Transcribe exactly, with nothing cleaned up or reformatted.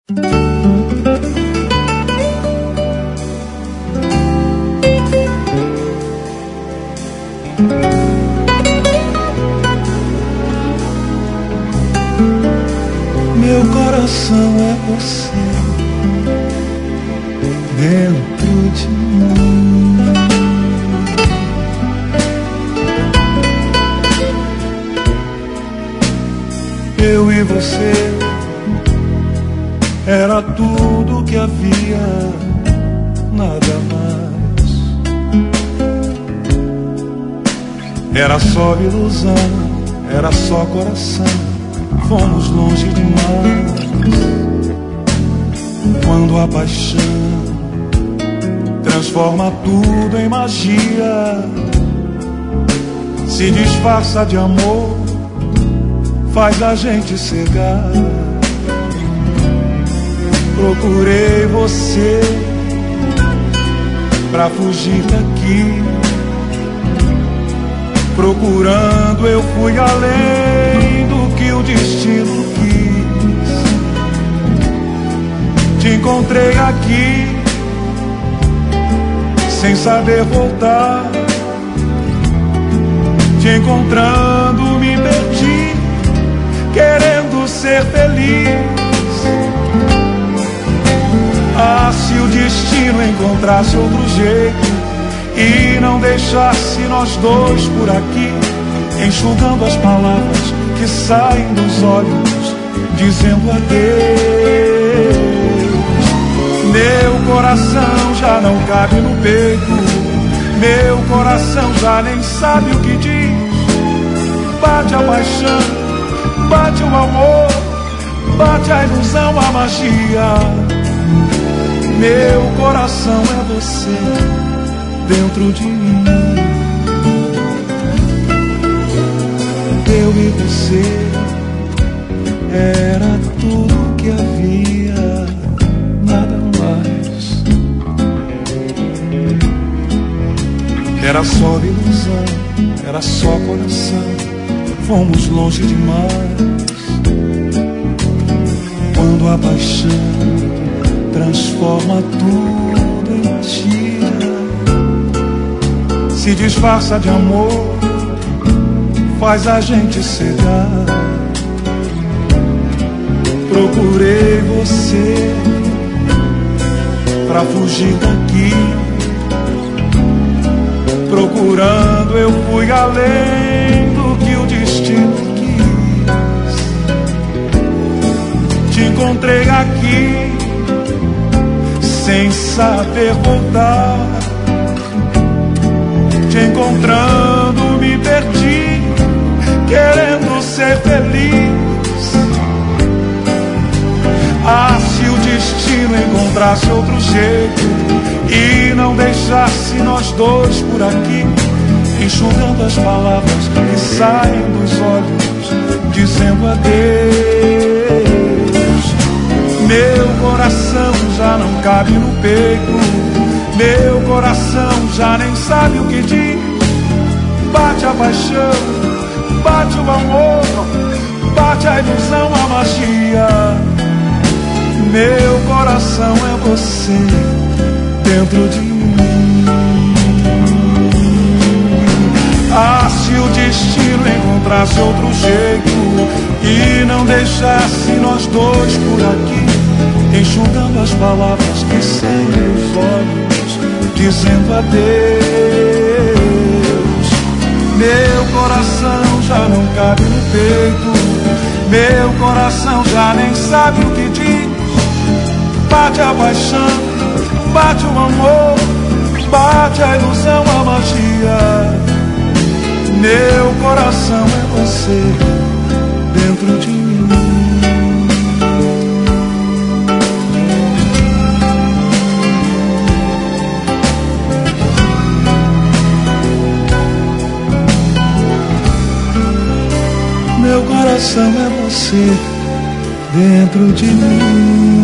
Meu coração é você dentro de mim. Eu e você era tudo que havia, nada mais. Era só ilusão, era só coração. Fomos longe demais. Quando a paixão transforma tudo em magia, se disfarça de amor, faz a gente cegar. Procurei você pra fugir daqui. Procurando eu fui além do que o destino quis. Te encontrei aqui sem saber voltar. Te encontrando me perdi, querendo ser feliz. Ah, se o destino encontrasse outro jeito e não deixasse nós dois por aqui, enxugando as palavras que saem dos olhos, dizendo adeus. Meu coração já não cabe no peito, meu coração já nem sabe o que diz. Bate a paixão, bate o amor, bate a ilusão, a magia. Meu coração é você dentro de mim. Eu e você era tudo que havia, nada mais. Era só ilusão, era só coração. Fomos longe demais. Quando a paixão transforma tudo em magia, se disfarça de amor, faz a gente cegar. Procurei você pra fugir daqui. Procurando eu fui além do que o destino quis. Te encontrei aqui sem saber voltar. Te encontrando me perdi, querendo ser feliz. Ah, se o destino encontrasse outro jeito e não deixasse nós dois por aqui, enxugando as palavras que saem dos olhos, dizendo adeus. Meu coração já não cabe no peito, meu coração já nem sabe o que diz. Bate a paixão, bate o amor, bate a ilusão, a magia. Meu coração é você dentro de mim. Ah, se o destino encontrasse outro jeito e não deixasse nós dois por aqui, enxugando as palavras que saem dos olhos, dizendo adeus. Meu coração já não cabe no peito, meu coração já nem sabe o que diz. Bate a paixão, bate o amor, bate a ilusão, a magia. Meu coração é você dentro de mim. Meu coração é você dentro de mim.